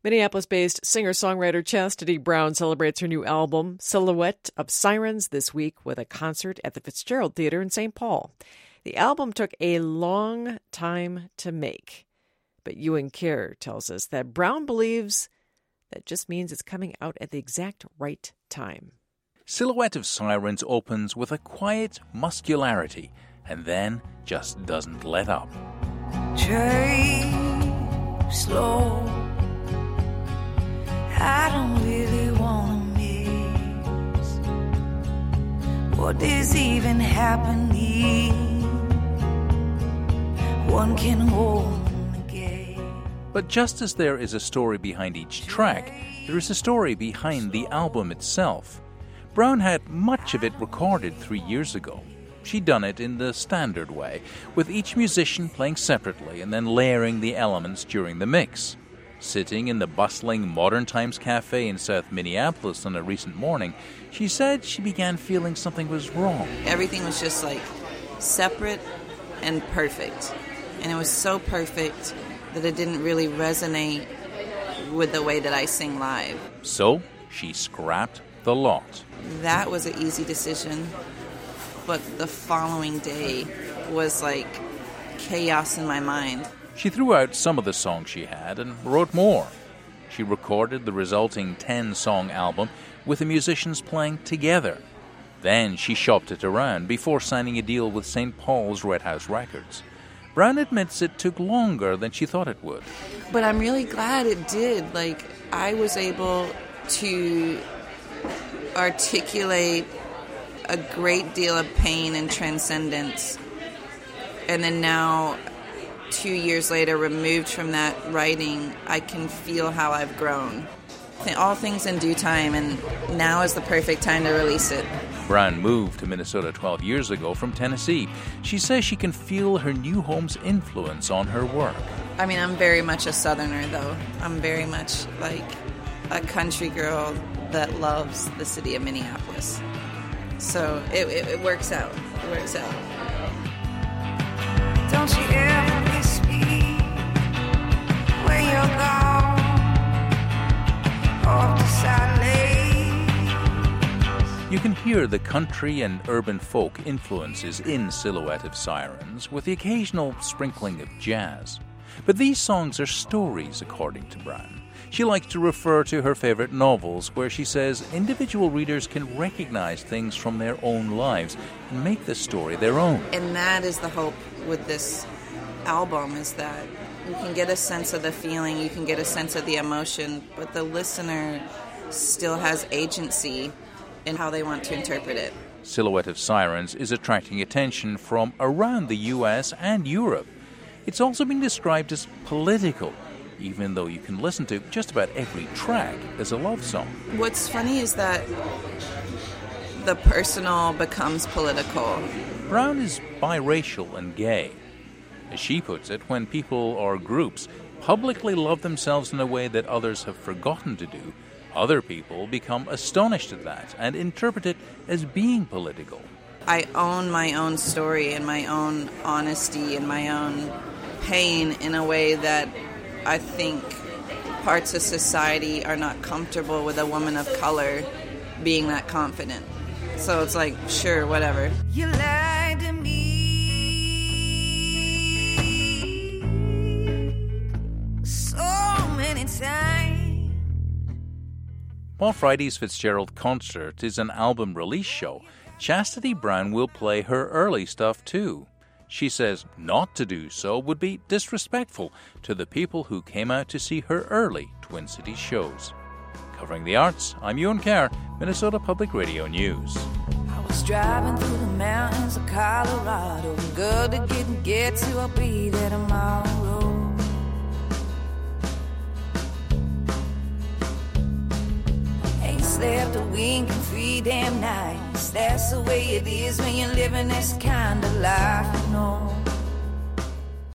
Minneapolis-based singer-songwriter Chastity Brown celebrates her new album, Silhouette of Sirens, this week with a concert at the Fitzgerald Theater in St. Paul. The album took a long time to make, but Ewan Kerr tells us that Brown believes that just means it's coming out at the exact right time. Silhouette of Sirens opens with a quiet muscularity and then just doesn't let up. Drive slow, I don't really want to miss what is even happening. One can hold again. But just as there is a story behind each track, there is a story behind the album itself. Brown had much of it recorded 3 years ago. She'd done it in the standard way, with each musician playing separately and then layering the elements during the mix. Sitting in the bustling Modern Times Cafe in South Minneapolis on a recent morning, she said she began feeling something was wrong. Everything was just like separate and perfect. And it was so perfect that it didn't really resonate with the way that I sing live. So she scrapped the lot. That was an easy decision. But the following day was like chaos in my mind. She threw out some of the songs she had and wrote more. She recorded the resulting 10-song album with the musicians playing together. Then she shopped it around before signing a deal with St. Paul's Red House Records. Brown admits it took longer than she thought it would. But I'm really glad it did. Like, I was able to articulate a great deal of pain and transcendence. And then now, 2 years later, removed from that writing, I can feel how I've grown. All things in due time, and now is the perfect time to release it. Brown moved to Minnesota 12 years ago from Tennessee. She says she can feel her new home's influence on her work. I mean, I'm very much a Southerner, though. I'm very much like a country girl that loves the city of Minneapolis. So it works out. It works out. Don't you ever miss me where you're gone off the side lane. You can hear the country and urban folk influences in Silhouette of Sirens, with the occasional sprinkling of jazz. But these songs are stories, according to Brown. She likes to refer to her favorite novels, where she says individual readers can recognize things from their own lives and make the story their own. And that is the hope with this album, is that you can get a sense of the feeling, you can get a sense of the emotion, but the listener still has agency in how they want to interpret it. Silhouette of Sirens is attracting attention from around the U.S. and Europe. It's also been described as political, even though you can listen to just about every track as a love song. What's funny is that the personal becomes political. Brown is biracial and gay. As she puts it, when people or groups publicly love themselves in a way that others have forgotten to do, other people become astonished at that and interpret it as being political. I own my own story and my own honesty and my own pain in a way that I think parts of society are not comfortable with a woman of color being that confident. So it's like, sure, whatever. You lied to me so many times. While Friday's Fitzgerald concert is an album release show, Chastity Brown will play her early stuff too. She says not to do so would be disrespectful to the people who came out to see her early Twin Cities shows. Covering the arts, I'm Ewan Kerr, Minnesota Public Radio News. I was driving through the mountains of Colorado. Good to get to, I'll be there tomorrow. Ain't slept a wink in 3 damn nights. That's the way it is when you're living this kind of life, you know.